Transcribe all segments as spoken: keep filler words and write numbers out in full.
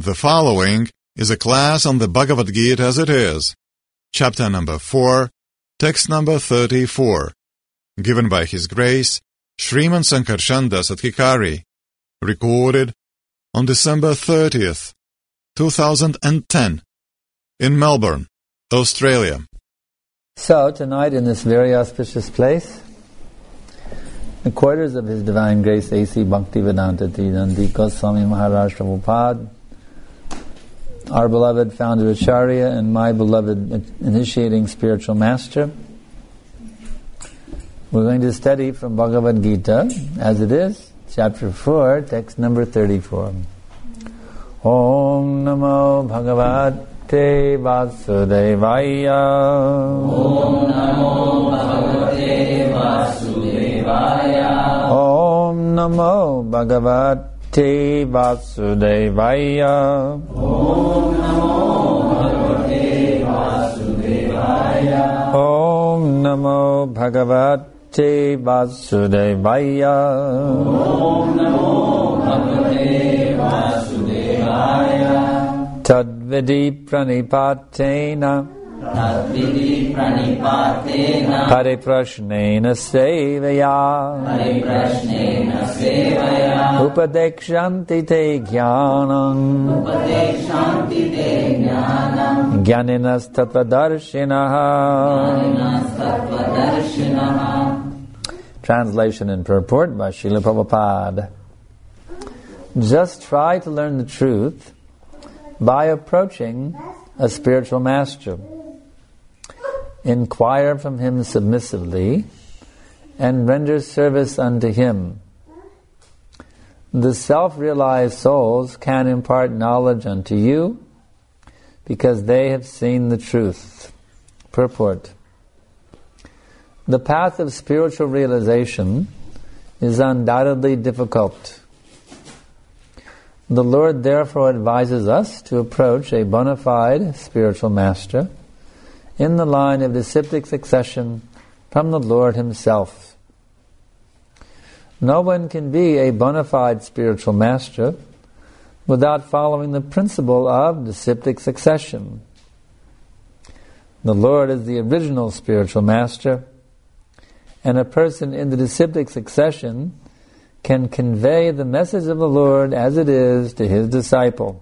The following is a class on the Bhagavad Gita as it is, chapter number four, text number thirty-four, given by His Grace, Sriman Sankarshan Das Adhikari, recorded on December thirtieth, two thousand ten, in Melbourne, Australia. So, tonight in this very auspicious place, the quarters of His Divine Grace A C Bhaktivedanta Tridanti Goswami Maharaj Prabhupada, our beloved founder Acharya and my beloved initiating spiritual master. We're going to study from Bhagavad Gita as it is, chapter four, text number thirty-four. Om Namo Bhagavate Vasudevaya. Om Namo Bhagavate Vasudevaya. Om Namo Bhagavate Vasudevaya. Om Namo Bhagavate Vasudevaya. Om Namo Bhagavate Vasudevaya. Om Namo Bhagavate Vasudevaya. Tadvidi pranipatena Tadvidi pranipatena Hare prashnena sevaya Hare prashnena sevaya Upadekshanti te jnanam Upadekshanti te jnanam Jnaninas tatvadarshinaha. Jnaninas tatvadarshinaha. Translation and purport by Srila Prabhupada. Just try to learn the truth by approaching a spiritual master. Inquire from him submissively and render service unto him. The self-realized souls can impart knowledge unto you because they have seen the truth. Purport. The path of spiritual realization is undoubtedly difficult. The Lord therefore advises us to approach a bona fide spiritual master in the line of disciplic succession from the Lord Himself. No one can be a bona fide spiritual master without following the principle of disciplic succession. The Lord is the original spiritual master, and a person in the disciplic succession can convey the message of the Lord as it is to his disciple.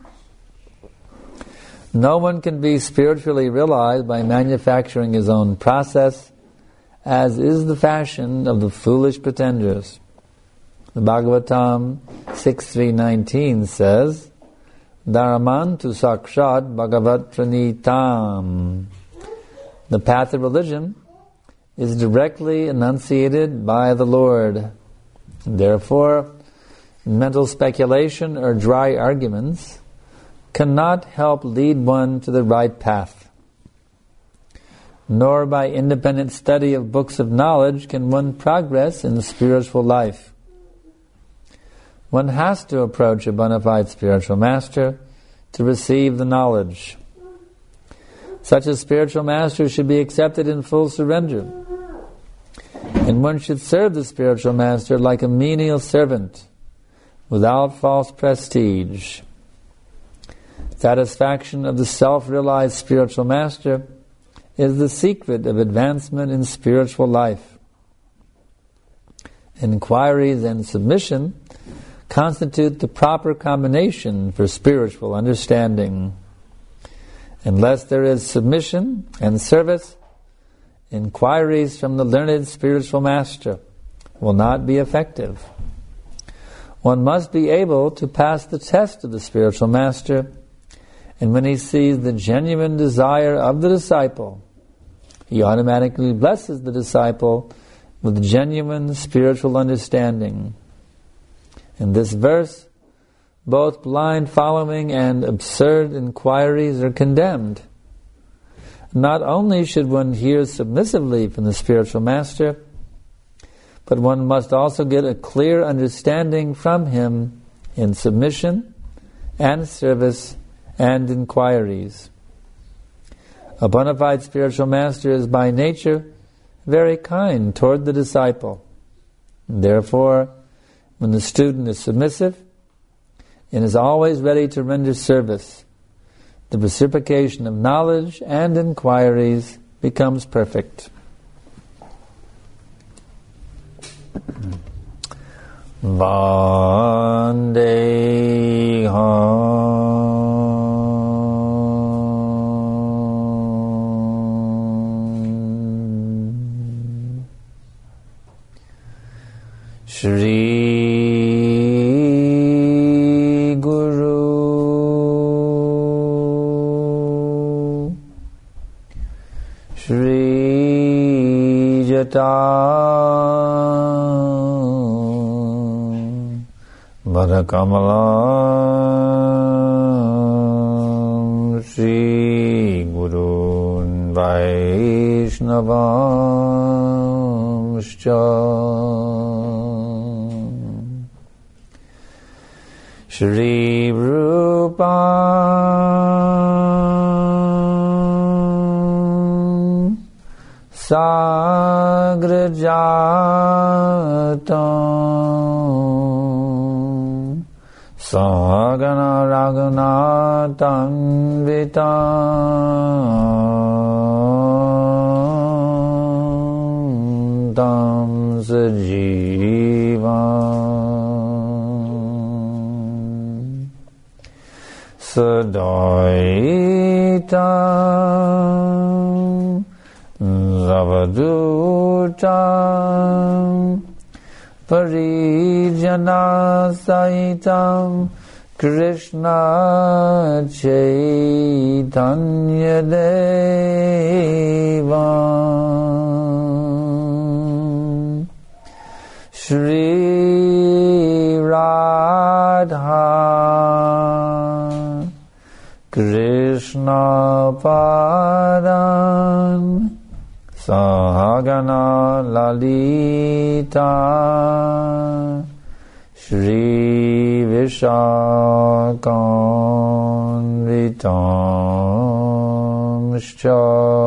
No one can be spiritually realized by manufacturing his own process, as is the fashion of the foolish pretenders. The Bhagavatam six three nineteen says, Dharaman tu sakshat bhagavat pranitam. The path of religion is directly enunciated by the Lord. Therefore, mental speculation or dry arguments cannot help lead one to the right path. Nor by independent study of books of knowledge can one progress in the spiritual life. One has to approach a bona fide spiritual master to receive the knowledge. Such a spiritual master should be accepted in full surrender. And one should serve the spiritual master like a menial servant, without false prestige. Satisfaction of the self-realized spiritual master is the secret of advancement in spiritual life. Inquiries and submission constitute the proper combination for spiritual understanding. Unless there is submission and service, inquiries from the learned spiritual master will not be effective. One must be able to pass the test of the spiritual master, and when he sees the genuine desire of the disciple, he automatically blesses the disciple with genuine spiritual understanding. In this verse, both blind following and absurd inquiries are condemned. Not only should one hear submissively from the spiritual master, but one must also get a clear understanding from him in submission and service and inquiries. A bona fide spiritual master is by nature very kind toward the disciple. Therefore, when the student is submissive and is always ready to render service, the reciprocation of knowledge and inquiries becomes perfect. Vandeham Shri Guru Shri Jata Vadakamalam Shri Gurun Vaishnavamscha Shri Rupam Sagrajatam Sagana Raghunatam Vitam Tam Sajivam Sadaitam Zavadutam Parijana Saitam Krishna Chaitanya Devam Shri Radha Krishna Padan Sahagana Lalita Shri Vishakanvitamscha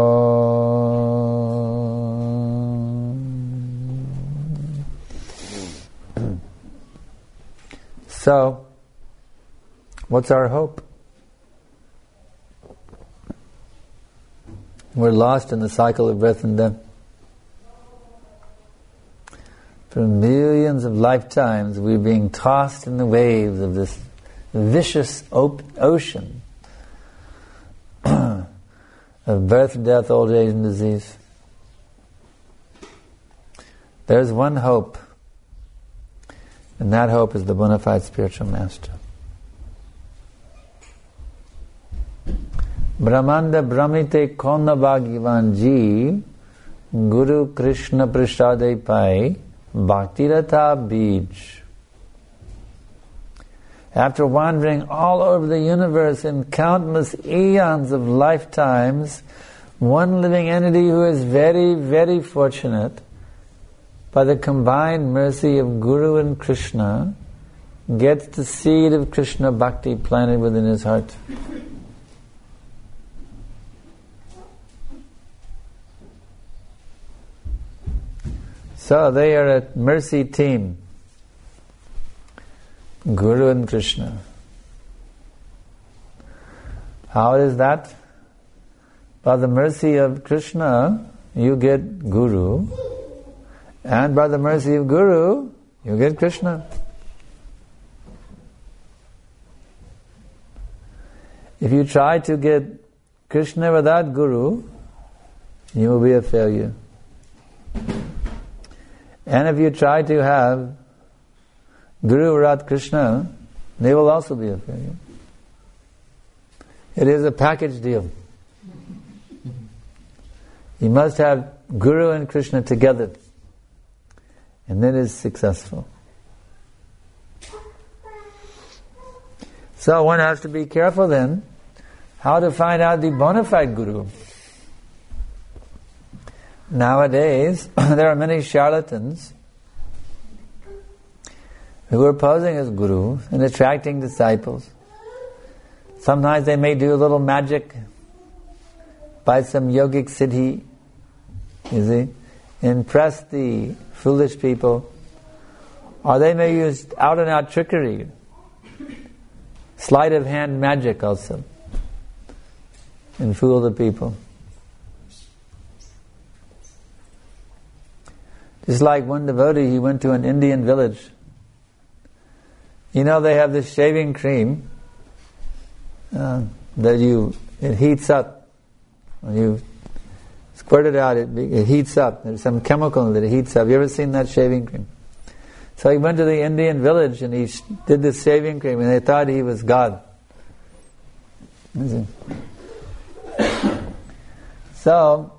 So, what's our hope? We're lost in the cycle of birth and death. For millions of lifetimes, we're being tossed in the waves of this vicious op- ocean of birth, death, old age, and disease. There's one hope, and that hope is the bona fide spiritual master. Brahmanda Brahmite Kona Bhagavan Ji Guru Krishna Prasade Pai Bhaktirata Bij. After wandering all over the universe in countless eons of lifetimes, one living entity who is very, very fortunate, by the combined mercy of Guru and Krishna, gets the seed of Krishna Bhakti planted within his heart. So they are a mercy team, Guru and Krishna. How is that? By the mercy of Krishna, you get Guru, and by the mercy of Guru, you get Krishna. If you try to get Krishna without Guru, you will be a failure. And if you try to have Guru without Krishna, they will also be a failure. It is a package deal. You must have Guru and Krishna together, and then it is successful. So one has to be careful then how to find out the bona fide Guru. Nowadays, there are many charlatans who are posing as Guru and attracting disciples. Sometimes they may do a little magic by some yogic siddhi, you see, impress the foolish people. Or they may use out and out trickery sleight of hand magic also, and fool the people. Just like one devotee, he went to an Indian village. You know, they have this shaving cream uh, that you, it heats up. When you squirt it out, it, it heats up. There's some chemical that it heats up. You ever seen that shaving cream? So he went to the Indian village and he sh- did this shaving cream, and they thought he was God. So,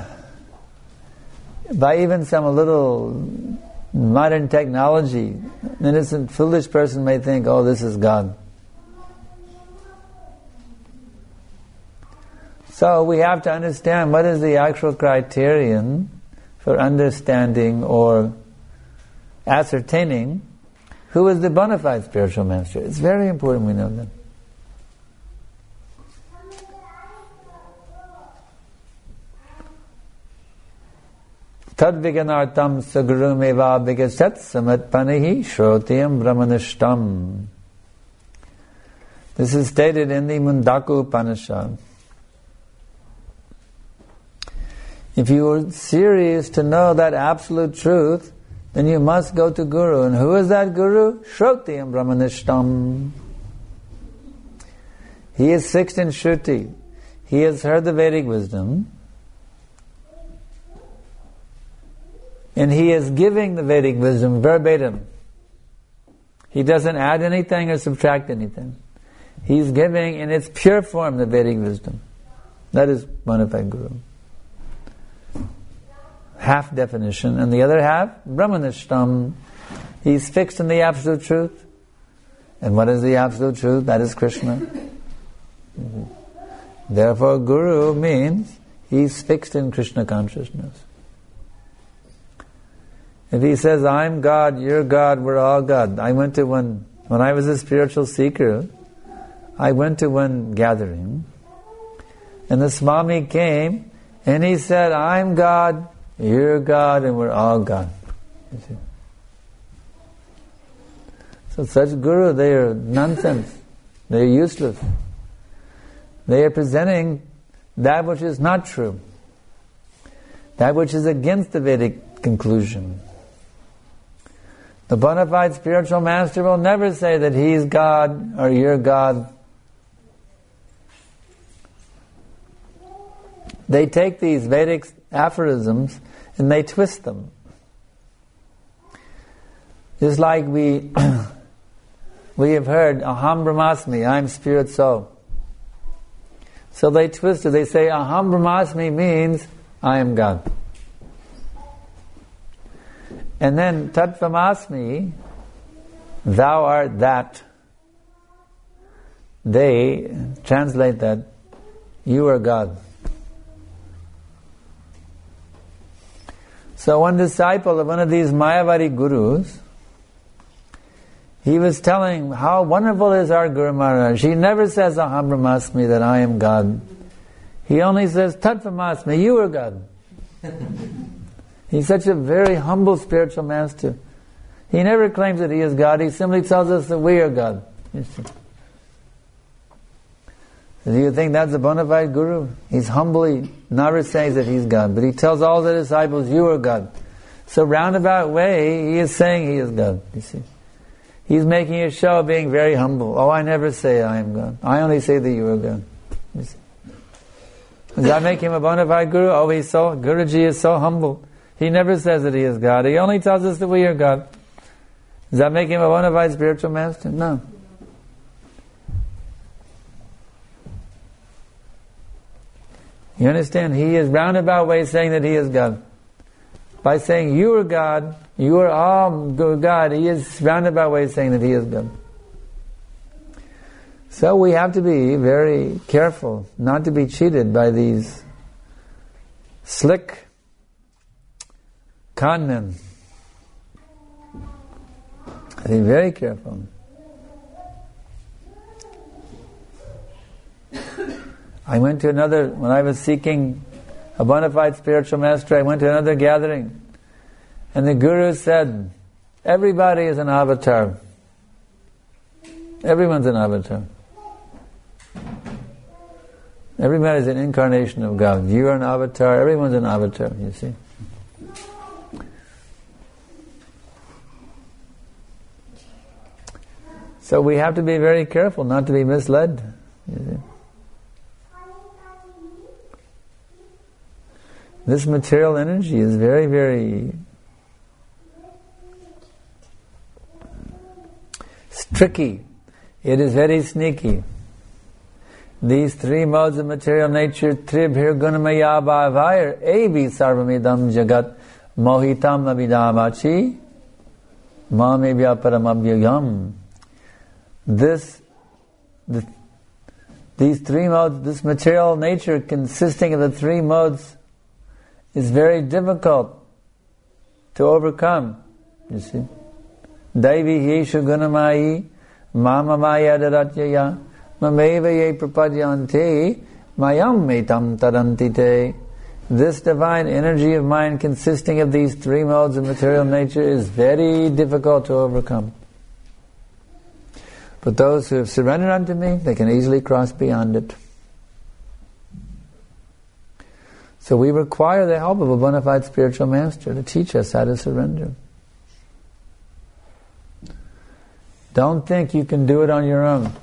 by even some little modern technology, an innocent, foolish person may think, oh, this is God. So we have to understand what is the actual criterion for understanding or ascertaining who is the bona fide spiritual master. It's very important we know that. Tad viganartam sagurumeva vigasat samatpanihi shrotiyam brahmanishtam. This is stated in the Mundaku Upanishad. If you are serious to know that absolute truth, then you must go to Guru. And who is that Guru? Shrotiyam brahmanishtam. He is fixed in Shruti. He has heard the Vedic wisdom. And he is giving the Vedic wisdom verbatim. He doesn't add anything or subtract anything. He's giving in its pure form the Vedic wisdom. That is bona fide Guru. Half definition, and the other half, Brahmanishtam. He's fixed in the absolute truth. And what is the absolute truth? That is Krishna. Mm-hmm. Therefore, Guru means he's fixed in Krishna consciousness. If he says, I'm God, you're God, we're all God. I went to one, when I was a spiritual seeker, I went to one gathering, and the Swami came, and he said, I'm God, you're God, and we're all God. You see? So such Guru, they are nonsense. They are useless. They are presenting that which is not true. That which is against the Vedic conclusion. The bona fide spiritual master will never say that he's God or you're God. They take these Vedic aphorisms and they twist them. Just like we we have heard, Aham Brahmasmi, I'm spirit soul. So they twist it. They say Aham Brahmasmi means I am God. And then Tattvamasmi, thou art that. They translate that, you are God. So one disciple of one of these Mayavadi gurus, he was telling how wonderful is our Guru Maharaj. He never says Aham Brahmasmi, that I am God. He only says Tattvamasmi, you are God. He's such a very humble spiritual master. He never claims that he is God. He simply tells us that we are God. Do you think that's a bona fide Guru? He's humbly never says that he's God, but he tells all the disciples, you are God. So roundabout way, he is saying he is God. You see, he's making a show of being very humble. Oh, I never say I am God. I only say that you are God. You see. Does that make him a bona fide Guru? Oh, he's so Guruji is so humble. He never says that he is God. He only tells us that we are God. Does that make him a bona fide spiritual master? No. You understand? He is roundabout way saying that he is God. By saying you are God, you are all God, he is roundabout way saying that he is God. So we have to be very careful not to be cheated by these slick con men. Be very careful. I went to another, when I was seeking a bona fide spiritual master, I went to another gathering, and the Guru said, everybody is an avatar. Everyone's an avatar. Everybody is an incarnation of God. You are an avatar, everyone's an avatar, you see. So we have to be very careful not to be misled. You see. This material energy is very, very tricky. It is very sneaky. These three modes of material nature, tribhir gunamaya bhavayar, evi sarvamidam jagat mohitam abhidamachi mamevya paramabhyayam. This, the, these three modes, this material nature consisting of the three modes is very difficult to overcome, you see. Daivi yeshu gunamayi mamamaya daratyaya mameva ye prapadyante mayam metam tarantite. This divine energy of mind consisting of these three modes of material nature is very difficult to overcome. But those who have surrendered unto me, they can easily cross beyond it. So we require the help of a bona fide spiritual master to teach us how to surrender. Don't think you can do it on your own.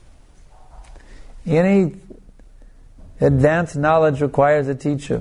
Any advanced knowledge requires a teacher.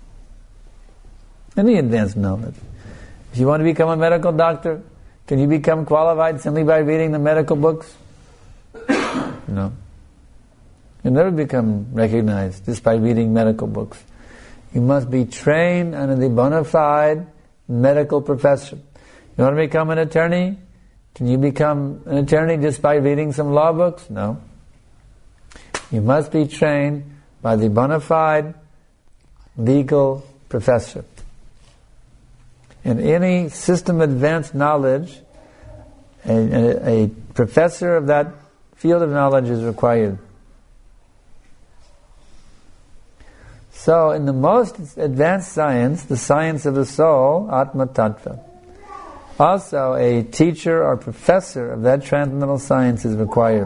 Any advanced knowledge. If you want to become a medical doctor, can you become qualified simply by reading the medical books? No. You'll never become recognized just by reading medical books. You must be trained under the bona fide medical profession. You want to become an attorney? Can you become an attorney just by reading some law books? No. You must be trained by the bona fide legal professor. In any system of advanced knowledge, a, a, a professor of that field of knowledge is required. So, in the most advanced science, the science of the soul, Atma Tattva, also a teacher or professor of that transcendental science is required.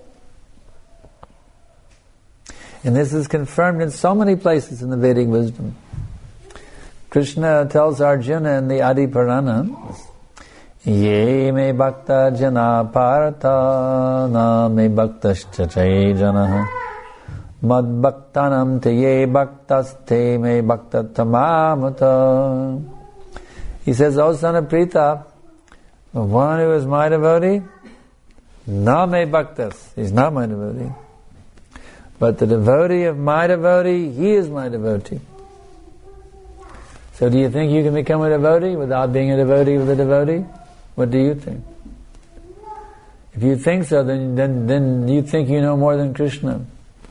And this is confirmed in so many places in the Vedic wisdom. Krishna tells Arjuna in the Adi Purana, Ye me bhakta jana partha na me bhaktascha chay janaha mad bhaktanam te ye bhaktas te me bhakta tamamata. He says, O son of Pritha, the one who is my devotee, na me bhaktas, he's not my devotee. But the devotee of my devotee, he is my devotee. So do you think you can become a devotee without being a devotee of the devotee? What do you think? If you think so, then, then, then you think you know more than Krishna.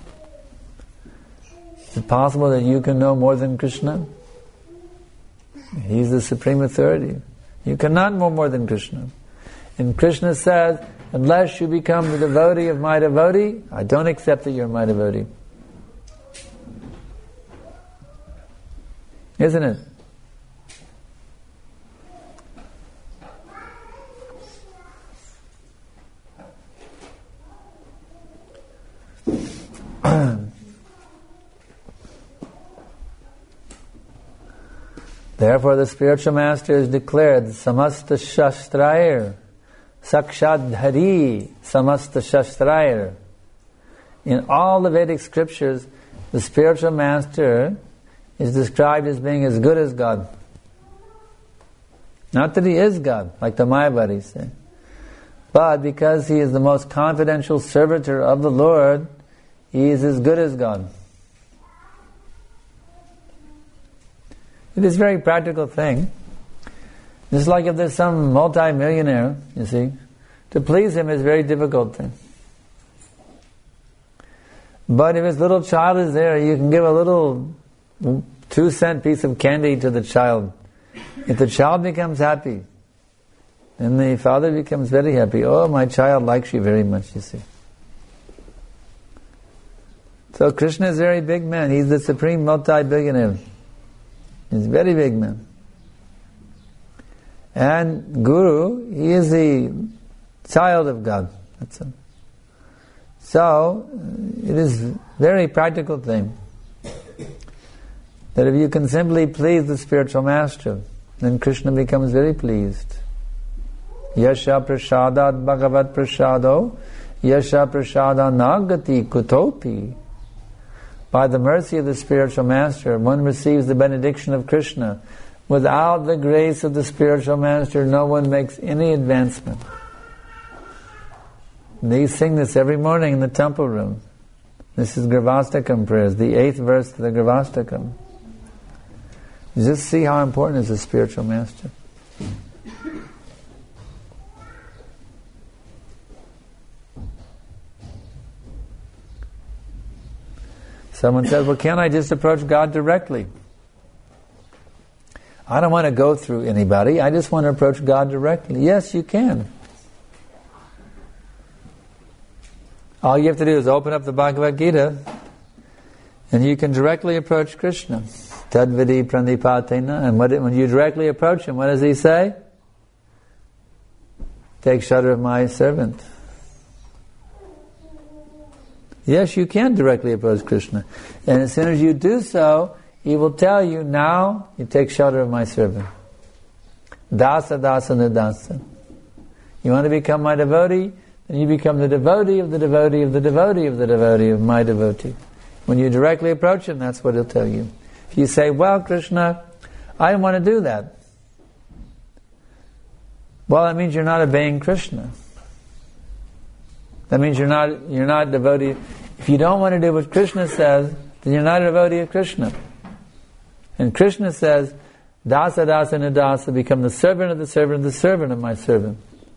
Is it possible that you can know more than Krishna? He's the supreme authority. You cannot know more than Krishna. And Krishna says, unless you become the devotee of my devotee, I don't accept that you're my devotee. Isn't it? Therefore the spiritual master is declared Samasta Shastrair, Sakshadhari Samasta Shastrair. In all the Vedic scriptures, the spiritual master is described as being as good as God. Not that he is God, like the Mayavadis say, but because he is the most confidential servitor of the Lord, he is as good as God. It is a very practical thing. Just like if there's some multi-millionaire, you see, to please him is a very difficult thing. But if his little child is there, you can give a little two-cent piece of candy to the child. If the child becomes happy, then the father becomes very happy. Oh, my child likes you very much, you see. So Krishna is a very big man. He's the supreme multi-billionaire. He's a very big man. And Guru, he is the child of God. That's it. So, it is a very practical thing. That if you can simply please the spiritual master, then Krishna becomes very pleased. Yasha prasadat bhagavat prasado, yasha prasada nagati kutopi. By the mercy of the spiritual master, one receives the benediction of Krishna. Without the grace of the spiritual master, no one makes any advancement. And they sing this every morning in the temple room. This is Gravastakam prayers, the eighth verse of the Gravastakam. Just see how important is the spiritual master. Someone said, well, can't I just approach God directly? I don't want to go through anybody. I just want to approach God directly. Yes, you can. All you have to do is open up the Bhagavad Gita and you can directly approach Krishna. Tadvidi pranipatena. And what, when you directly approach Him, what does He say? Take shelter of my servant. Yes, you can directly approach Krishna. And as soon as you do so, He will tell you, now you take shelter of my servant. Dasa, dasa, nidasa. You want to become my devotee? Then you become the devotee of the devotee of the devotee of the devotee of my devotee. When you directly approach Him, that's what He'll tell you. If you say, well, Krishna, I don't want to do that. Well, that means you're not obeying Krishna. That means you're not you're not devotee. If you don't want to do what Krishna says, then you're not a devotee of Krishna. And Krishna says, Dasa, dasa, nidasa, become the servant of the servant of the servant of my servant.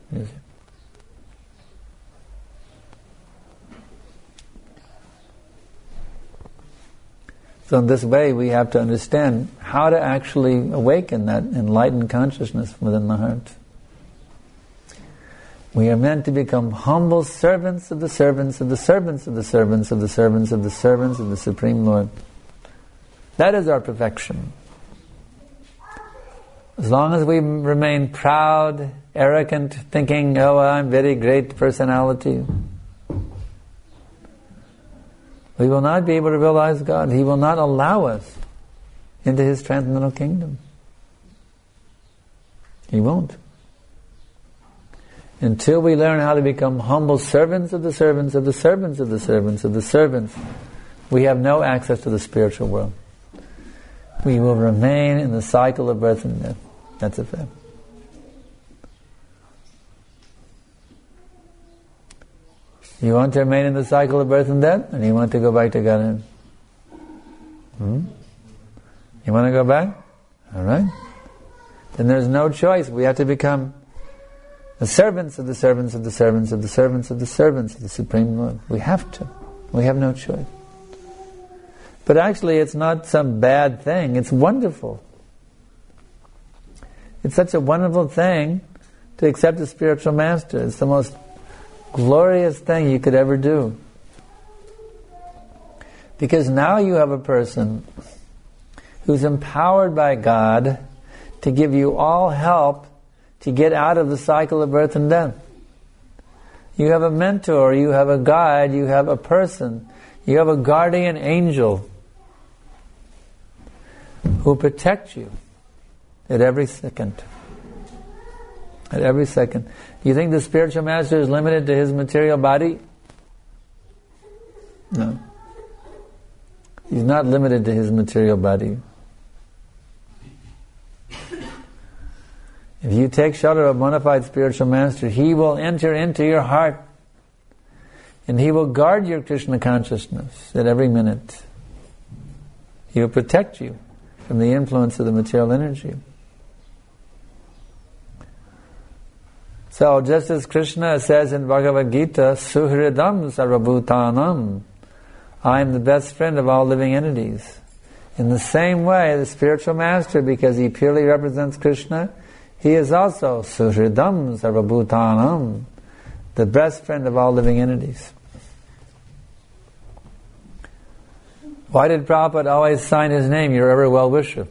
So in this way, we have to understand how to actually awaken that enlightened consciousness within the heart. We are meant to become humble servants of the servants of the servants of the servants of the servants of the servants of the Supreme Lord. That is our perfection. As long as we remain proud, arrogant, thinking, oh, I'm very great personality, we will not be able to realize God. He will not allow us into His transcendental kingdom. He won't. Until we learn how to become humble servants of the servants of the servants of the servants of the servants, we have no access to the spiritual world. We will remain in the cycle of birth and death. That's a fact. You want to remain in the cycle of birth and death? And you want to go back to Godhead? Hmm? You want to go back? Alright. Then there's no choice. We have to become the servants of the servants of the servants of the servants of the servants of the Supreme Lord. We have to. We have no choice. But actually it's not some bad thing. It's wonderful. It's such a wonderful thing to accept a spiritual master. It's the most glorious thing you could ever do. Because now you have a person who's empowered by God to give you all help to get out of the cycle of birth and death. You have a mentor, you have a guide, you have a person, you have a guardian angel who protects you at every second. At every second. You think the spiritual master is limited to his material body? No. He's not limited to his material body. If you take shelter of a bona fide spiritual master, he will enter into your heart and he will guard your Krishna consciousness at every minute. He will protect you from the influence of the material energy. So just as Krishna says in Bhagavad Gita, Suhridam Sarvabhutanam, I am the best friend of all living entities. In the same way, the spiritual master, because he purely represents Krishna, he is also Suhridam Sarvabhutanam, the best friend of all living entities. Why did Prabhupada always sign his name, your ever well-wisher?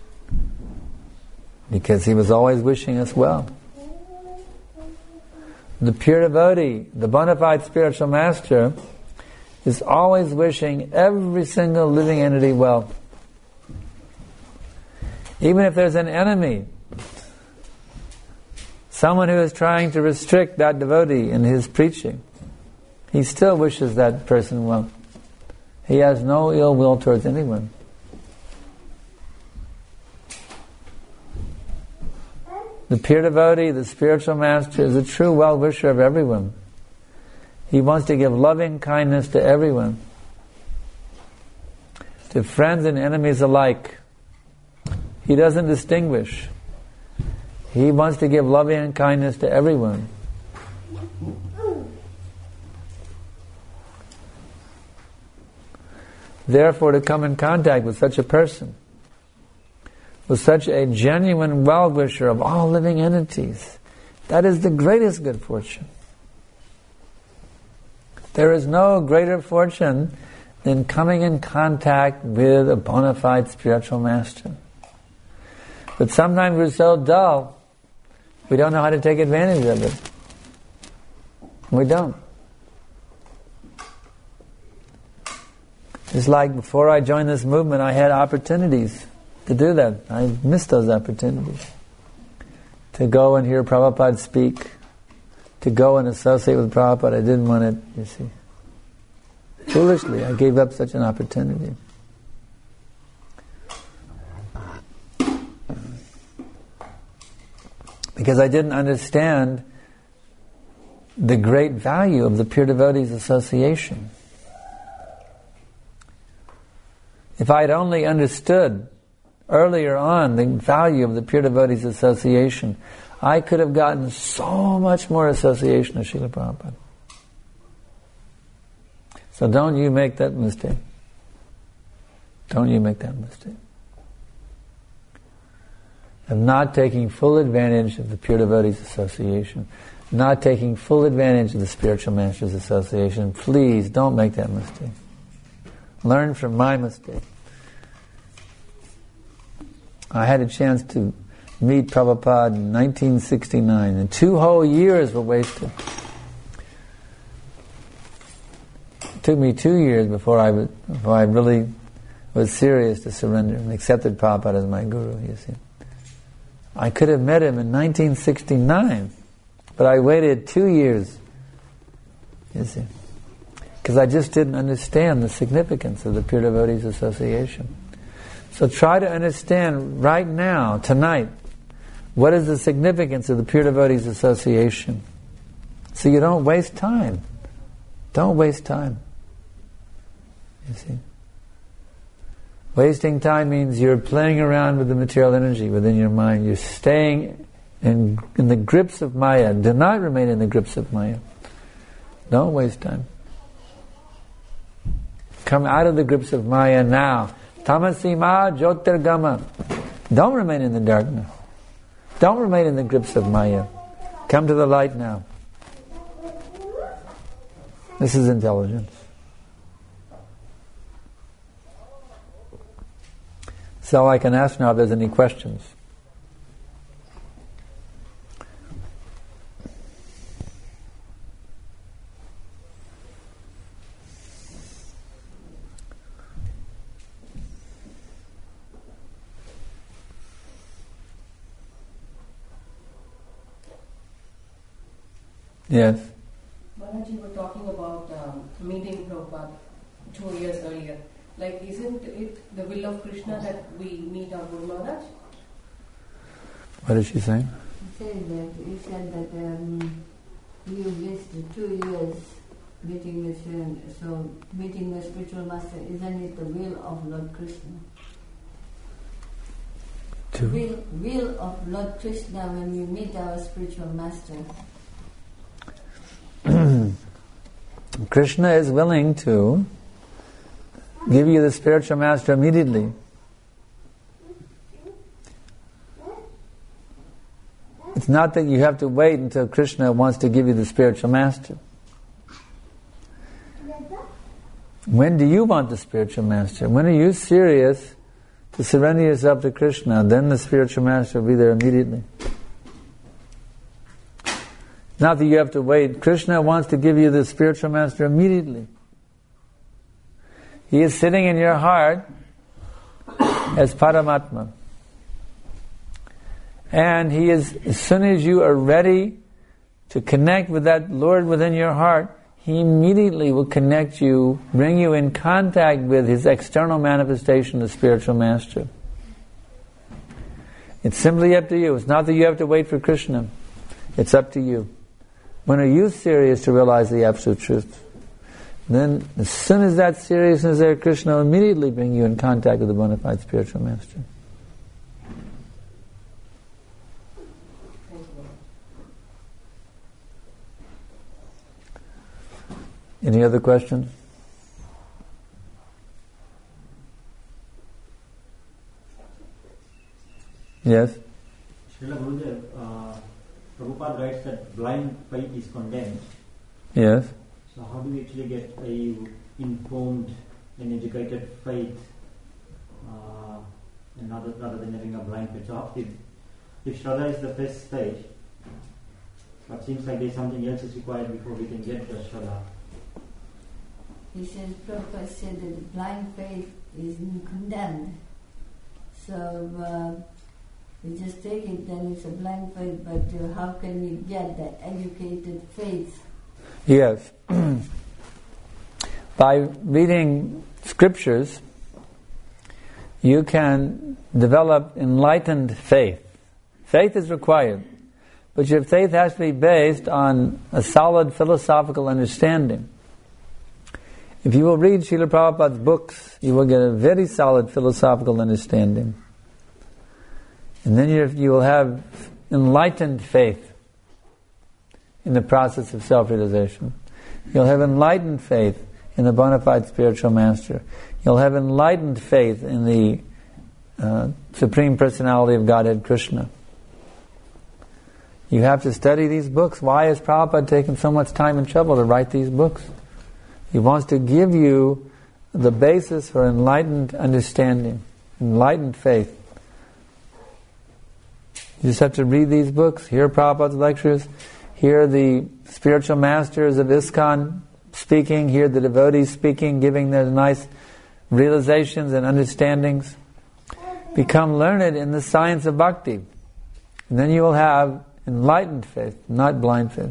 Because he was always wishing us well. The pure devotee, the bona fide spiritual master, is always wishing every single living entity well. Even if there's an enemy, someone who is trying to restrict that devotee in his preaching, he still wishes that person well. He has no ill will towards anyone. The pure devotee, the spiritual master, is a true well-wisher of everyone. He wants to give loving kindness to everyone, to friends and enemies alike. He doesn't distinguish. He wants to give loving kindness to everyone. Therefore, to come in contact with such a person, with such a genuine well-wisher of all living entities, that is the greatest good fortune. There is no greater fortune than coming in contact with a bona fide spiritual master. But sometimes we're so dull, we don't know how to take advantage of it. We don't. It's like before I joined this movement, I had opportunities to do that. I missed those opportunities. To go and hear Prabhupada speak, to go and associate with Prabhupada. I didn't want it, you see. Foolishly, I gave up such an opportunity. Because I didn't understand the great value of the Pure Devotees Association. If I had only understood earlier on the value of the Pure Devotees Association, I could have gotten so much more association with Srila Prabhupada. So don't you make that mistake. Don't you make that mistake. Of not taking full advantage of the Pure Devotees Association, not taking full advantage of the Spiritual Masters Association. Please don't make that mistake. Learn from my mistake. I had a chance to meet Prabhupada in nineteen sixty-nine, and two whole years were wasted. It took me two years before I, was, before I really was serious to surrender and accepted Prabhupada as my guru, you see. I could have met him in nineteen sixty-nine, but I waited two years, you see, because I just didn't understand the significance of the Pure Devotees Association. So try to understand right now, tonight, what is the significance of the Pure Devotees Association, so you don't waste time. Don't waste time. You see? Wasting time means you're playing around with the material energy within your mind. You're staying in, in the grips of Maya. Do not remain in the grips of Maya. Don't waste time. Come out of the grips of Maya now. Tamasima Jyotirgama. Don't remain in the darkness. Don't remain in the grips of Maya. Come to the light now. This is intelligence. So I can ask now if there's any questions. Yes. Balaji, you were talking about um, meeting Prabhupada two years earlier. Like, isn't it the will of Krishna that we meet our Guru Maharaj? What is she saying? He said that, he said that um, you missed two years meeting the Sri, so meeting the spiritual master, isn't it the will of Lord Krishna? To Will, will of Lord Krishna when we meet our spiritual master. Krishna is willing to give you the spiritual master immediately. It's not that you have to wait until Krishna wants to give you the spiritual master. When do you want the spiritual master? When are you serious to surrender yourself to Krishna? Then the spiritual master will be there immediately. Not that you have to wait. Krishna wants to give you the spiritual master immediately. He is sitting in your heart as Paramatma. And He is, as soon as you are ready to connect with that Lord within your heart, He immediately will connect you, bring you in contact with His external manifestation, the spiritual master. It's simply up to you. It's not that you have to wait for Krishna. It's up to you. When are you serious to realize the absolute truth? Then, as soon as that seriousness is there, Krishna will immediately bring you in contact with the bona fide spiritual master. Any other questions? Yes? Srila Gurudev, uh, Prabhupada writes that blind faith is condemned. Yes. So how do we actually get a informed and educated faith uh, and rather, rather than having a blind faith? So if, if Shraddha is the first stage, but seems like there's something else is required before we can get the Shraddha. He says, Prabhupada said that blind faith is condemned. So uh, we just take it, then it's a blind faith, but uh, how can we get that educated faith? Yes. By reading scriptures, you can develop enlightened faith. Faith is required, but your faith has to be based on a solid philosophical understanding. If you will read Srila Prabhupada's books, you will get a very solid philosophical understanding. And then you you will have enlightened faith in the process of self-realization. You'll have enlightened faith in the bona fide spiritual master. You'll have enlightened faith in the uh, Supreme Personality of Godhead, Krishna. You have to study these books. Why has Prabhupada taken so much time and trouble to write these books? He wants to give you the basis for enlightened understanding, enlightened faith. You just have to read these books, hear Prabhupada's lectures, hear the spiritual masters of ISKCON speaking, hear the devotees speaking, giving their nice realizations and understandings. Become learned in the science of bhakti. And then you will have enlightened faith, not blind faith.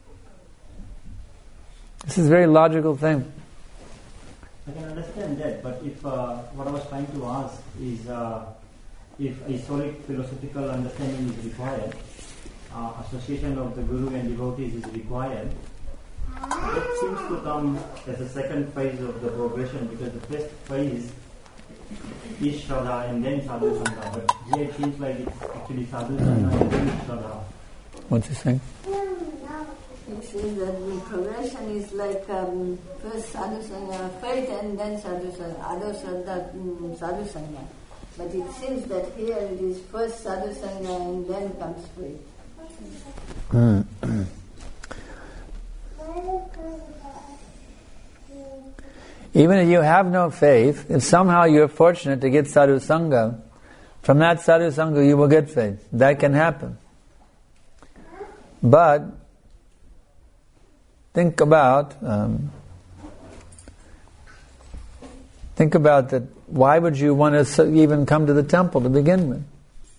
This is a very logical thing. I can understand that, but if uh, what I was trying to ask is uh, if a solid philosophical understanding is required, uh, association of the Guru and devotees is required, that seems to come as a second phase of the progression, because the first phase is Shraddha and then Sadhu Sangha, but here it seems like it's actually Sadhu Sangha and then Shraddha. What's he saying? It says that the progression is like um, first sadhu sangha, faith, and then sadhu sangha, adho shraddha, um, sadhu sangha. But it seems that here it is first sadhu sangha and then comes faith. Even if you have no faith, if somehow you are fortunate to get sadhu sangha, from that sadhu sangha you will get faith. That can happen. But think about um, think about that. Why would you want to even come to the temple to begin with?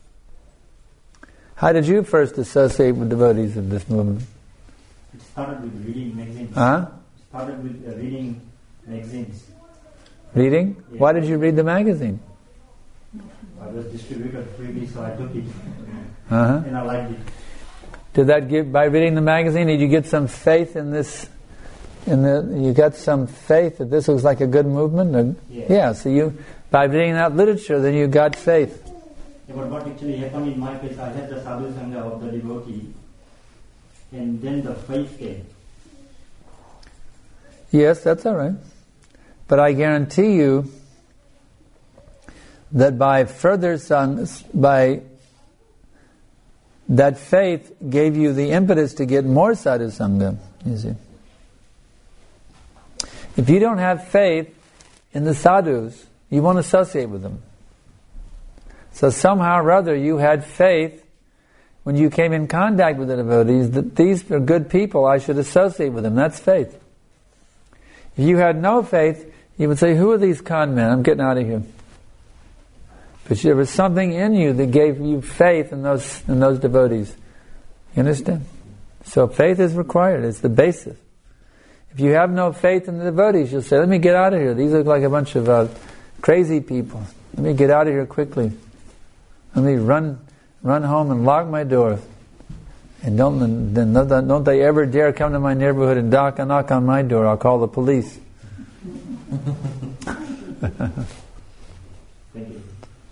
How did you first associate with devotees of this movement? It started with reading magazines. Huh? It started with uh, reading magazines. Reading? Yeah. Why did you read the magazine? I was distributed freely, so I took it, Uh-huh. and I liked it. Did that give, by reading the magazine, did you get some faith in this, in the, you got some faith that this looks like a good movement? Or, Yeah. yeah, so you, by reading that literature, then you got faith. Yeah, but what actually happened in my case, I had the sadhu sangha of the devotee, and then the faith came. Yes, that's all right. But I guarantee you that by further sanghas, by that faith gave you the impetus to get more sadhu sangha, you see. If you don't have faith in the sadhus, you won't associate with them. So somehow or other you had faith when you came in contact with the devotees, that these are good people, I should associate with them. That's faith. If you had no faith, you would say, who are these con men? I'm getting out of here. But there was something in you that gave you faith in those in those devotees. You understand? So faith is required. It's the basis. If you have no faith in the devotees, you'll say, let me get out of here. These look like a bunch of uh, crazy people. Let me get out of here quickly. Let me run run home and lock my door. And don't, then don't they ever dare come to my neighborhood and knock, knock on my door. I'll call the police. Thank you.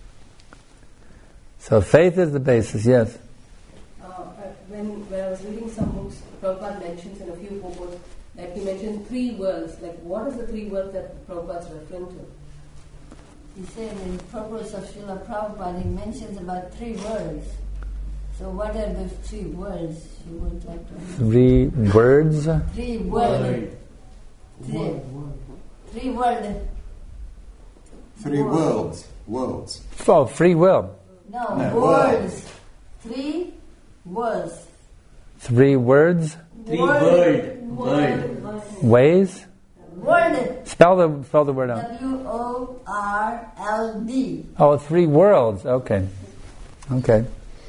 So faith is the basis, yes. Uh, when, when I was reading some books, Prabhupada mentions in a few books, like he mentioned three worlds. Like, what is the three worlds that Prabhupada is referring to? He said in the purpose of Srila Prabhupada, he mentions about three worlds. So what are those three worlds you would like to know? Three words? Three worlds. Three, three worlds. Three worlds. Worlds. Oh, free will. No, No, worlds. Three worlds. Three words? Three Word. word. Word. Ways? Word. Spell the spell the word out. W O R L D. Oh, three worlds. Okay. Okay.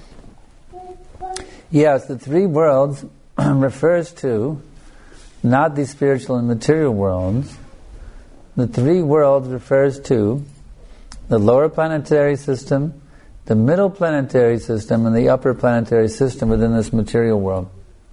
Yes, the three worlds refers to not the spiritual and material worlds. The three worlds refers to the lower planetary system, the middle planetary system, and the upper planetary system within this material world.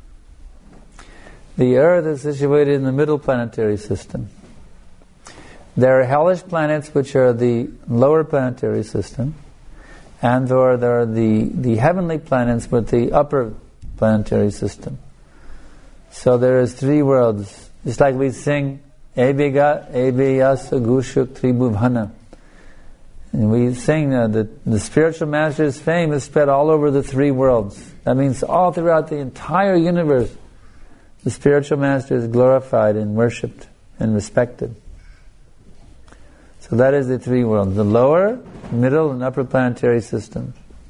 The Earth is situated in the middle planetary system. There are hellish planets, which are the lower planetary system, and there are, there are the, the heavenly planets with the upper planetary system. So there is three worlds. Just like we sing, Ebiga, Ebiyasa Gushuk Tribhuvana. And we sing uh, that the spiritual master's fame is spread all over the three worlds. That means all throughout the entire universe, the spiritual master is glorified and worshipped and respected. So that is the three worlds, the lower, middle, and upper planetary system.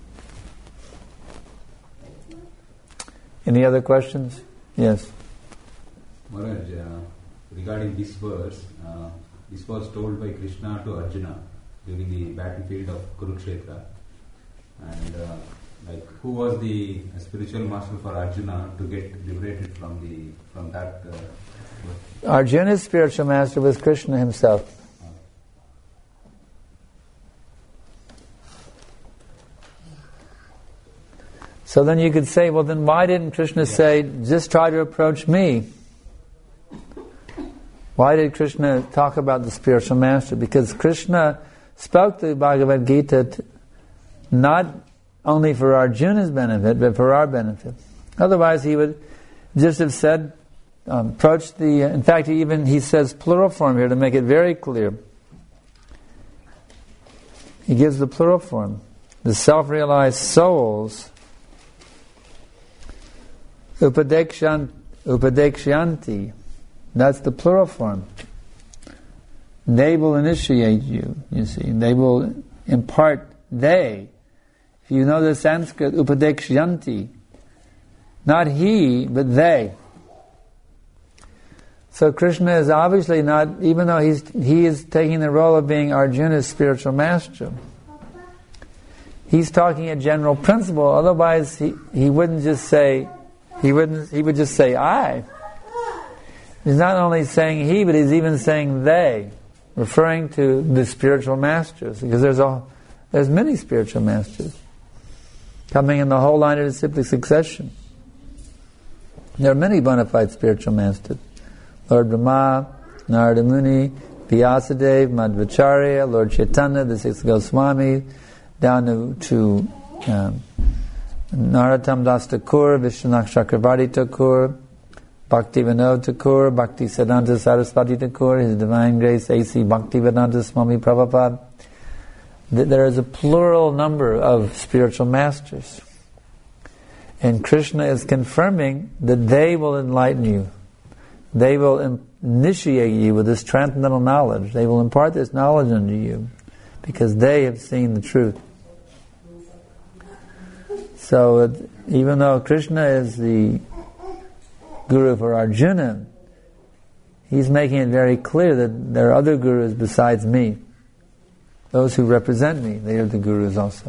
Any other questions? Yes. Maharaj, uh, regarding this verse, uh, this was told by Krishna to Arjuna during the battlefield of Kurukshetra. And uh, like, who was the spiritual master for Arjuna to get liberated from the from that? Uh, Arjuna's spiritual master was Krishna himself. So then you could say, well then why didn't Krishna yes. say, just try to approach me? Why did Krishna talk about the spiritual master? Because Krishna spoke the Bhagavad Gita t- not only for Arjuna's benefit, but for our benefit. Otherwise he would just have said, um, approach the... Uh, in fact, he even he says plural form here to make it very clear. He gives the plural form. The self-realized souls... Upadekshan, upadekshanti. That's the plural form. They will initiate you, you see. They will impart, they. If you know the Sanskrit, upadekshanti. Not he, but they. So Krishna is obviously not, even though he's he is taking the role of being Arjuna's spiritual master, he's talking a general principle, otherwise he, he wouldn't just say, He wouldn't. He would just say, I. He's not only saying he, but he's even saying they, referring to the spiritual masters, because there's a, there's many spiritual masters coming in the whole line of disciplic succession. There are many bona fide spiritual masters: Lord Brahma, Narada Muni, Vyasadeva, Madhvacharya, Lord Chaitanya, the six Goswami, down to, to um, Narottam Das Thakur, Vishwanath Chakravarti Thakur, Bhakti Vinod Thakur, Bhakti Siddhanta Saraswati Thakur, His Divine Grace A C Bhaktivedanta Swami Prabhupada. There is a plural number of spiritual masters. And Krishna is confirming that they will enlighten you. They will initiate you with this transcendental knowledge. They will impart this knowledge unto you because they have seen the truth. So even though Krishna is the guru for Arjuna, he's making it very clear that there are other gurus besides me. Those who represent me, they are the gurus also.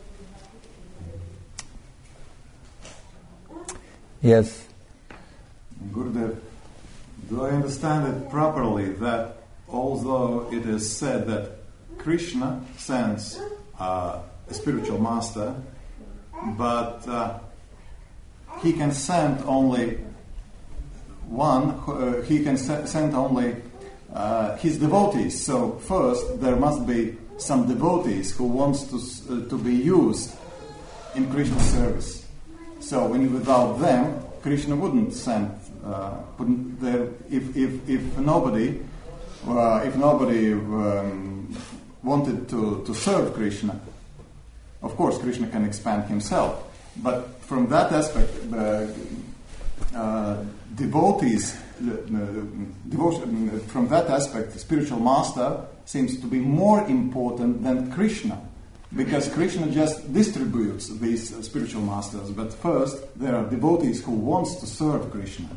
Yes? Gurudev, do I understand it properly that although it is said that Krishna sends uh, a spiritual master, but uh, he can send only one, uh, he can se- send only uh, his devotees. So first there must be some devotees who wants to uh, to be used in Krishna's service. So when without them, Krishna wouldn't send. Uh, wouldn't there, if if if nobody uh, if nobody um, wanted to, to serve Krishna, of course Krishna can expand himself. But from that aspect, uh, uh, devotees, uh, devotion, from that aspect, the spiritual master seems to be more important than Krishna, because Krishna just distributes these uh, spiritual masters. But first, there are devotees who wants to serve Krishna.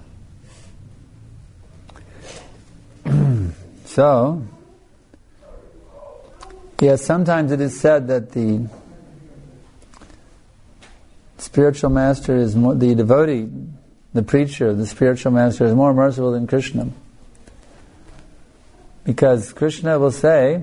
So, yes, sometimes it is said that the spiritual master is more, the devotee, the preacher, the spiritual master is more merciful than Krishna. Because Krishna will say,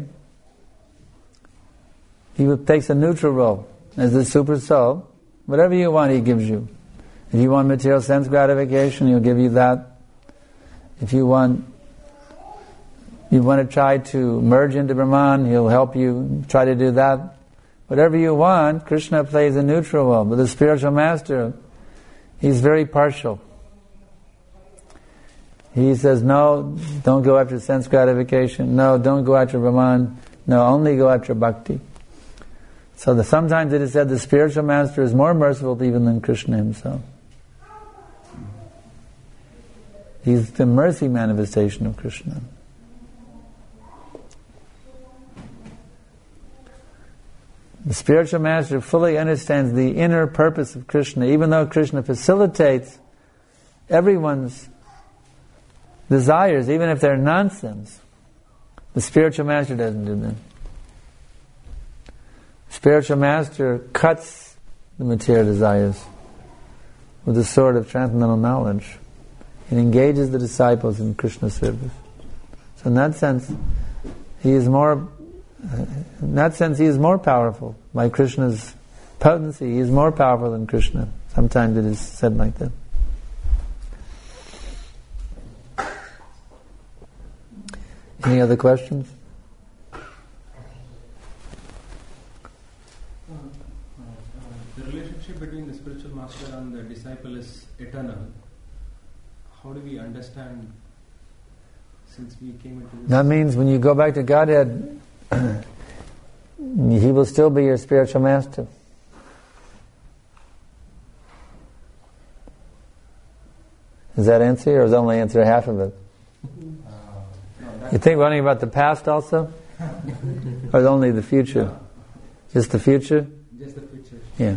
he takes a neutral role as the super soul. Whatever you want, he gives you. If you want material sense gratification, he'll give you that. If you want you want to try to merge into Brahman, he'll help you try to do that. Whatever you want, Krishna plays a neutral role. But the spiritual master, he's very partial. He says, no, don't go after sense gratification. No, don't go after Brahman. No, only go after bhakti. So the, sometimes it is said the spiritual master is more merciful even than Krishna himself. He's the mercy manifestation of Krishna. The spiritual master fully understands the inner purpose of Krishna, even though Krishna facilitates everyone's desires, even if they're nonsense. The spiritual master doesn't do that. The spiritual master cuts the material desires with the sword of transcendental knowledge and engages the disciples in Krishna's service. So in that sense, he is more in that sense he is more powerful. By Krishna's potency, he is more powerful than Krishna. Sometimes it is said like that. Any other questions? Uh, uh, the relationship between the spiritual master and the disciple is eternal. How do we understand, since we came into this? That means when you go back to Godhead, he will still be your spiritual master. Does that answer, or does that only answer half of it? Uh, no, you think running about the past also? Or only the future? No. Just the future? Just the future. Yeah.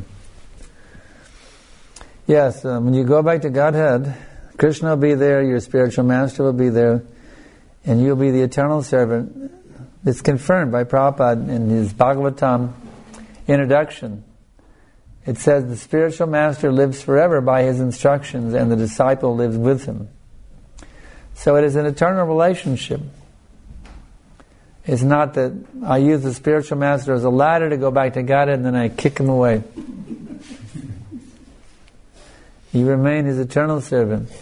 Yes, um, when you go back to Godhead, Krishna will be there, your spiritual master will be there, and you'll be the eternal servant. It's confirmed by Prabhupada in his Bhagavatam introduction. It says the spiritual master lives forever by his instructions and the disciple lives with him. So it is an eternal relationship. It's not that I use the spiritual master as a ladder to go back to Godhead and then I kick him away. You remain his eternal servant.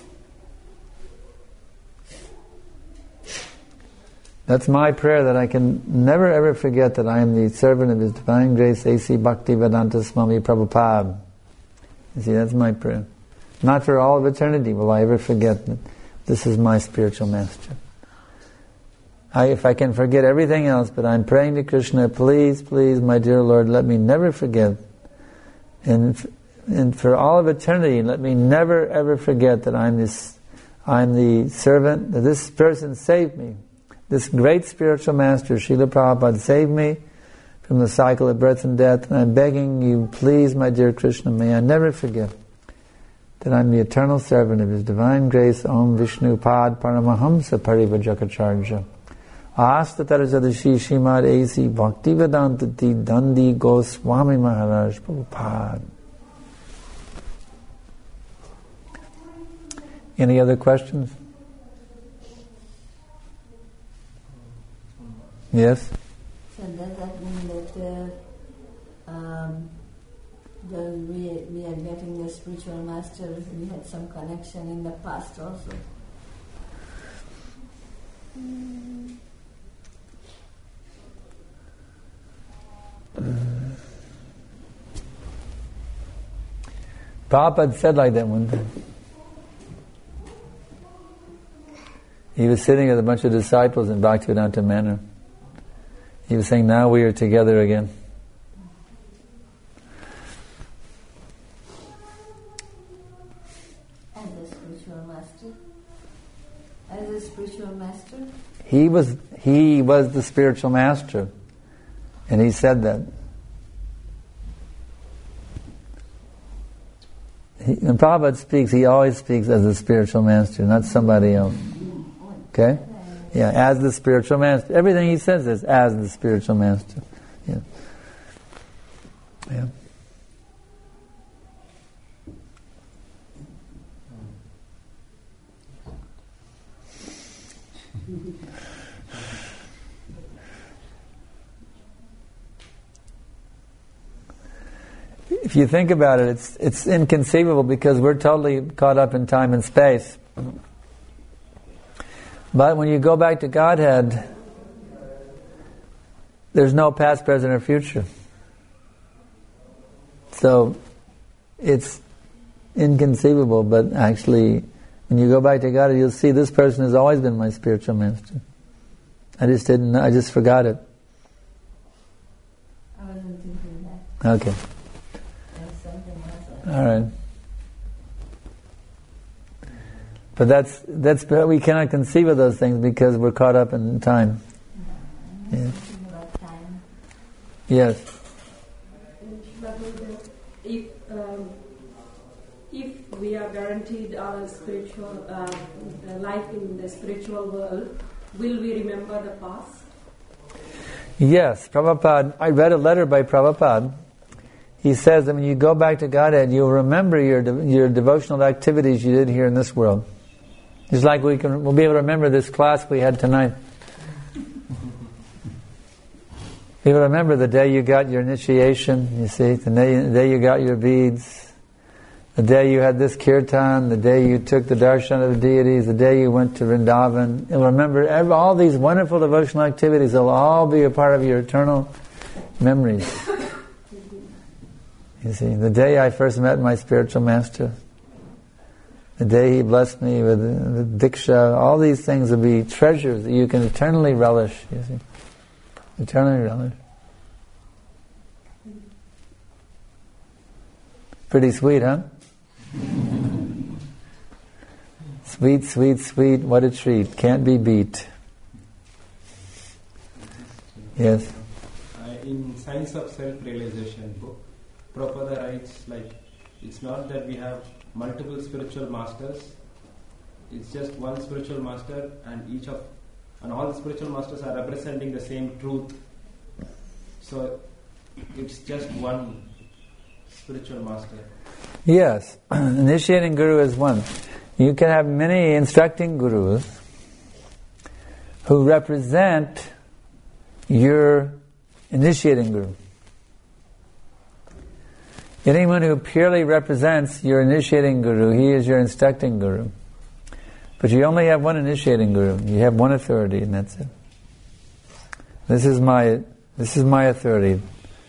That's my prayer, that I can never ever forget that I am the servant of His Divine Grace, A C Bhaktivedanta Swami Prabhupada. You see, that's my prayer. Not for all of eternity will I ever forget that this is my spiritual master. I, if I can forget everything else, but I'm praying to Krishna, please, please, my dear Lord, let me never forget. And and for all of eternity, let me never ever forget that I'm this, I'm the servant, that this person saved me. This great spiritual master, Srila Prabhupada, saved me from the cycle of birth and death, and I'm begging you, please, my dear Krishna, may I never forget that I'm the eternal servant of His Divine Grace, Om Vishnu Pad Paramahamsa Parivajakacharya. Asta Tarajadashi Shimad A C Bhaktivedantati Dandi Goswami Maharaj Prabhupada. Any other questions? Yes? So does that mean that uh, um, the, we, we are getting the spiritual master, we had some connection in the past also? Mm. Prabhupada said like that one time. He was sitting with a bunch of disciples in Bhaktivedanta Manor. He was saying, now we are together again. As a spiritual master? As a spiritual master? He was, he was the spiritual master. And he said that. He, when Prabhupada speaks, he always speaks as a spiritual master, not somebody else. Okay? Yeah, as the spiritual master. Everything he says is as the spiritual master. Yeah. Yeah. If you think about it, it's it's inconceivable because we're totally caught up in time and space. But when you go back to Godhead, there's no past, present, or future. So it's inconceivable, but actually, when you go back to Godhead, you'll see this person has always been my spiritual master. I just didn't know, I just forgot it. I wasn't thinking that. Okay. All right. But that's that's we cannot conceive of those things because we're caught up in time. Yeah. Yeah. About time. Yes. If um, if we are guaranteed our spiritual uh, life in the spiritual world, will we remember the past? Yes, Prabhupada. I read a letter by Prabhupada. He says that when you go back to Godhead, you'll remember your de- your devotional activities you did here in this world. It's like we can we'll be able to remember this class we had tonight. You will remember the day you got your initiation, you see, the day, the day you got your beads, the day you had this kirtan, the day you took the darshan of the deities, the day you went to Vrindavan. You'll remember every, all these wonderful devotional activities. They'll all be a part of your eternal memories. You see, the day I first met my spiritual master, the day he blessed me with the diksha, all these things will be treasures that you can eternally relish, you see. Eternally relish. Pretty sweet, huh? Sweet, sweet, sweet, what a treat. Can't be beat. Yes? Uh, in Science of Self-Realization book, Prabhupada writes like, it's not that we have multiple spiritual masters, it's just one spiritual master and each of, and all the spiritual masters are representing the same truth. So, it's just one spiritual master. Yes, initiating guru is one. You can have many instructing gurus who represent your initiating guru. Anyone who purely represents your initiating guru, he is your instructing guru. But you only have one initiating guru. You have one authority, and that's it. This is my this is my authority.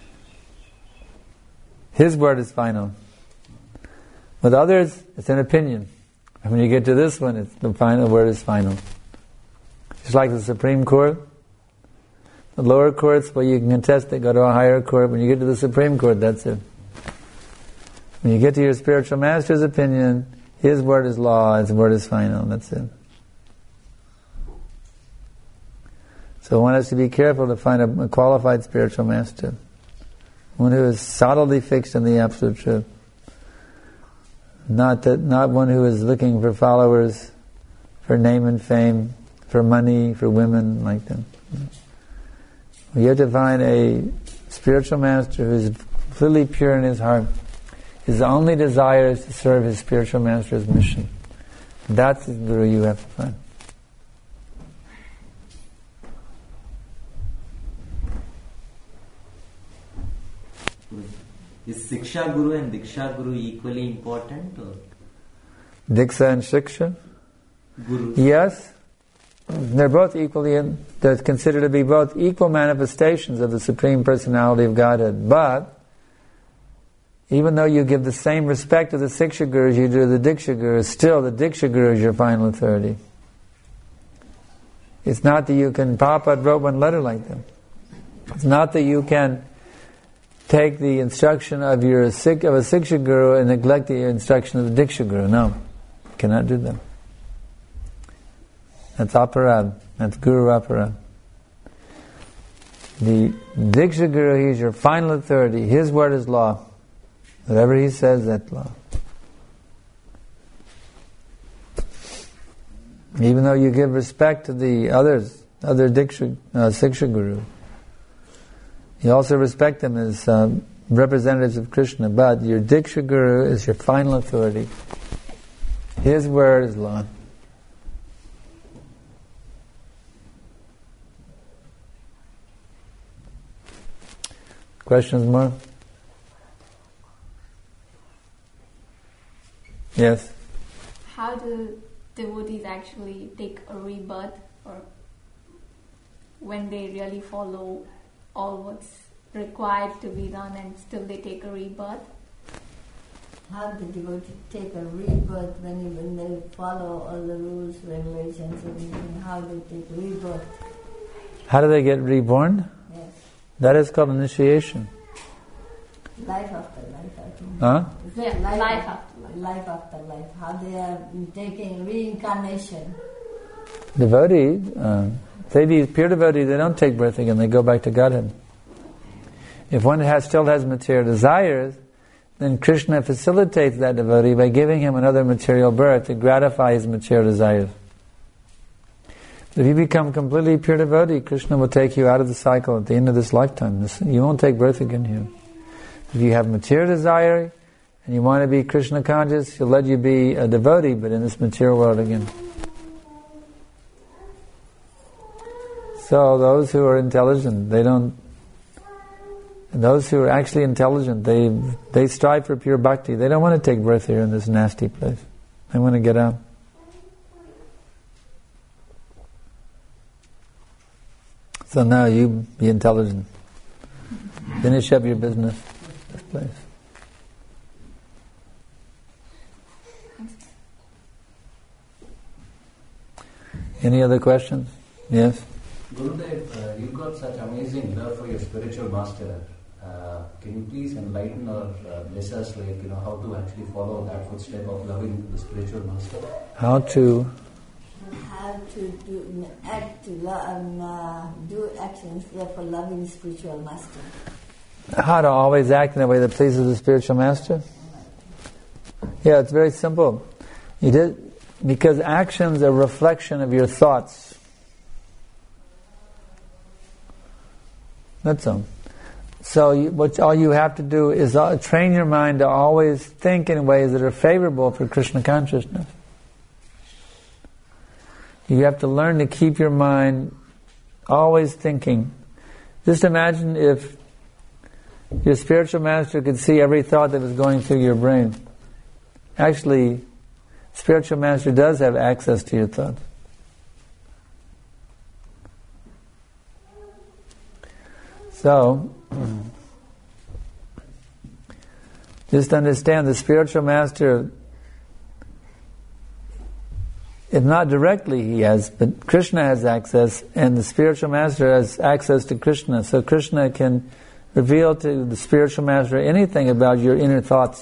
His word is final. With others, it's an opinion. And when you get to this one, it's the final word is final. Just like the Supreme Court. The lower courts, well, you can contest it, go to a higher court. When you get to the Supreme Court, that's it. When you get to your spiritual master's opinion, his word is law, his word is final, that's it. So one has to be careful to find a, a qualified spiritual master, one who is solidly fixed in the absolute truth. Not that, not one who is looking for followers, for name and fame, for money, for women, like that. You have to find a spiritual master who is completely pure in his heart. His only desire is to serve his spiritual master's mission. That's the guru you have to find. Is Siksha Guru and Diksha Guru equally important? Or? Diksha and Shiksha? Guru. Yes. They're both equally, in, they're considered to be both equal manifestations of the Supreme Personality of Godhead. But, even though you give the same respect to the Siksha Guru as you do the Diksha Guru, still the Diksha Guru is your final authority. It's not that you can, Prabhupada wrote one letter like that. It's not that you can take the instruction of your of a Siksha Guru and neglect the instruction of the Diksha Guru. No, you cannot do that. That's aparad. That's Guru aparad. The Diksha Guru, he is your final authority. His word is law. Whatever he says, that's law. Even though you give respect to the others, other Diksha, uh, Siksha Guru, you also respect them as um, representatives of Krishna, but your Diksha Guru is your final authority. His word is law. Questions more? Yes? How do devotees actually take a rebirth, or when they really follow all what's required to be done and still they take a rebirth? How do devotees take a rebirth when, when they follow all the rules, regulations, everything? How do they take rebirth? How do they get reborn? Yes. That is called initiation. Life after life, I think. Huh? Yeah, life, life after after life. Life after life. How they are taking reincarnation. Devotees, uh, they be pure devotees, they don't take birth again, they go back to Godhead. If one has, still has material desires, then Krishna facilitates that devotee by giving him another material birth to gratify his material desires. If you become completely pure devotee, Krishna will take you out of the cycle at the end of this lifetime. This, you won't take birth again here. If you have material desire and you want to be Krishna conscious, he'll let you be a devotee, but in this material world again. So those who are intelligent, they don't. Those who are actually intelligent, they they strive for pure bhakti. They don't want to take birth here in this nasty place. They want to get out. So now you be intelligent. Finish up your business. This place. Any other questions? Yes? Gurudev, uh, you've got such amazing love for your spiritual master. Uh, can you please enlighten or uh, bless us, like, you know, how to actually follow that footstep of loving the spiritual master? How to? How to do, act to love, um, uh, do actions for loving spiritual master. How to always act in a way that pleases the spiritual master? Yeah, it's very simple. You did, because actions are a reflection of your thoughts. That's all. So you, what all you have to do is uh, train your mind to always think in ways that are favorable for Krishna consciousness. You have to learn to keep your mind always thinking. Just imagine if your spiritual master could see every thought that was going through your brain. Actually, spiritual master does have access to your thoughts. So, just understand the spiritual master, if not directly he has, but Krishna has access, and the spiritual master has access to Krishna. So Krishna can reveal to the spiritual master anything about your inner thoughts.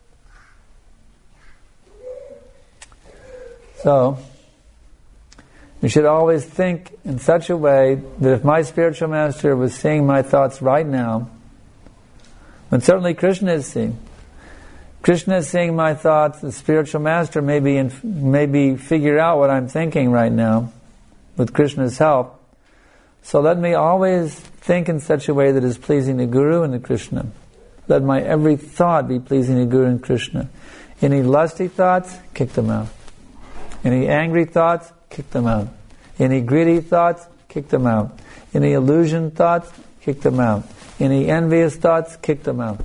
So, We should always think in such a way that if my spiritual master was seeing my thoughts right now, and certainly Krishna is seeing, Krishna is seeing my thoughts, the spiritual master maybe inf- maybe figure out what I'm thinking right now with Krishna's help. So let me always think in such a way that is pleasing to Guru and to Krishna. Let my every thought be pleasing to Guru and Krishna. Any lusty thoughts, kick them out. Any angry thoughts, kick them out. Any greedy thoughts, kick them out. Any illusion thoughts, kick them out. Any envious thoughts, kick them out.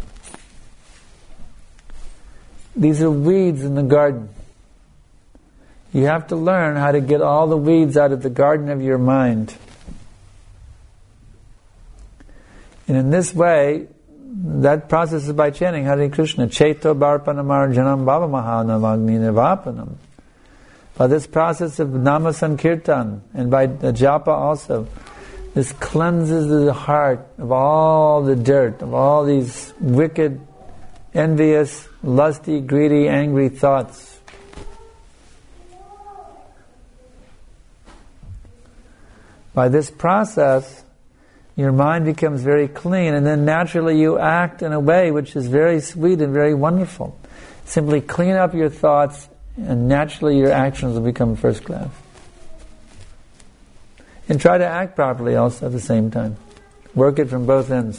These are weeds in the garden. You have to learn how to get all the weeds out of the garden of your mind. And in this way, that process is by chanting Hare Krishna. Chaito Barpanam Arjanam Bhava Mahanavagni Nivapanam. By this process of Nama Sankirtan and by the japa also, this cleanses the heart of all the dirt, of all these wicked, envious, lusty, greedy, angry thoughts. By this process, your mind becomes very clean, and then naturally you act in a way which is very sweet and very wonderful. Simply clean up your thoughts, and naturally your actions will become first class. And try to act properly also at the same time. Work it from both ends.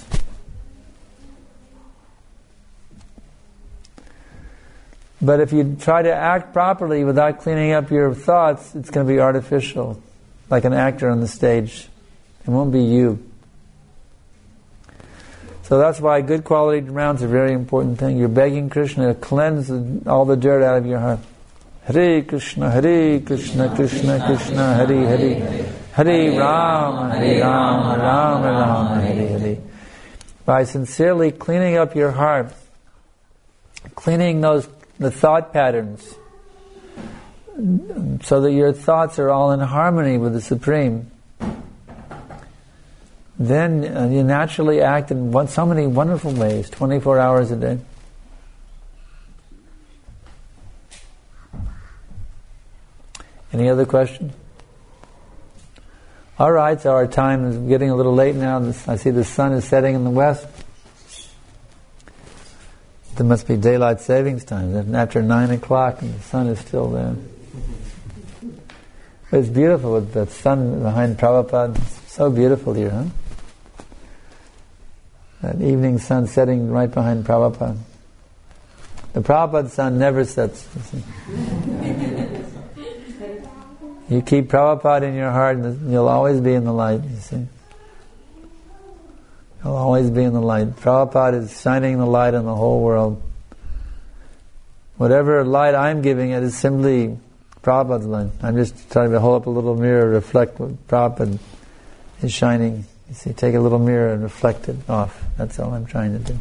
But if you try to act properly without cleaning up your thoughts, it's going to be artificial, like an actor on the stage. It won't be you. So that's why good quality rounds are a very important thing. You're begging Krishna to cleanse all the dirt out of your heart. Hare Krishna, Hare Krishna, Krishna Krishna, Hare Hare, Hare Ram, Hare Ram, Ram Ram, Hare Hare. By sincerely cleaning up your heart, cleaning those the thought patterns, so that your thoughts are all in harmony with the Supreme, then uh, you naturally act in one, so many wonderful ways, twenty-four hours a day. Any other question? All right, so our time is getting a little late now. I see the sun is setting in the west. There must be daylight savings time. And after nine o'clock and the sun is still there. But it's beautiful with the sun behind Prabhupada. It's so beautiful here, huh? That evening sun setting right behind Prabhupada. The Prabhupada sun never sets. You keep Prabhupada in your heart and you'll always be in the light, you see. You'll always be in the light. Prabhupada is shining the light on the whole world. Whatever light I'm giving it is simply Prabhupada's light. I'm just trying to hold up a little mirror, reflect what Prabhupada is shining. You see, take a little mirror and reflect it off. That's all I'm trying to do.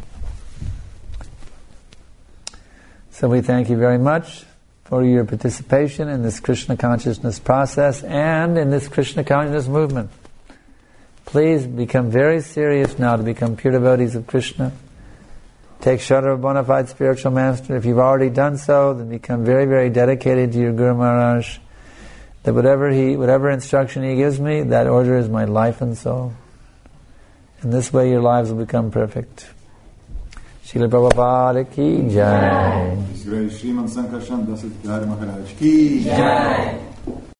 So we thank you very much for your participation in this Krishna consciousness process and in this Krishna consciousness movement. Please become very serious now to become pure devotees of Krishna. Take shelter of a bona fide spiritual master. If you've already done so, then become very, very dedicated to your Guru Maharaj. That whatever he, whatever instruction he gives me, that order is my life and soul. In this way your lives will become perfect. Srila Prabhupada ki jai. His Grace Sriman Sankarshan Das Maharaj ki jai.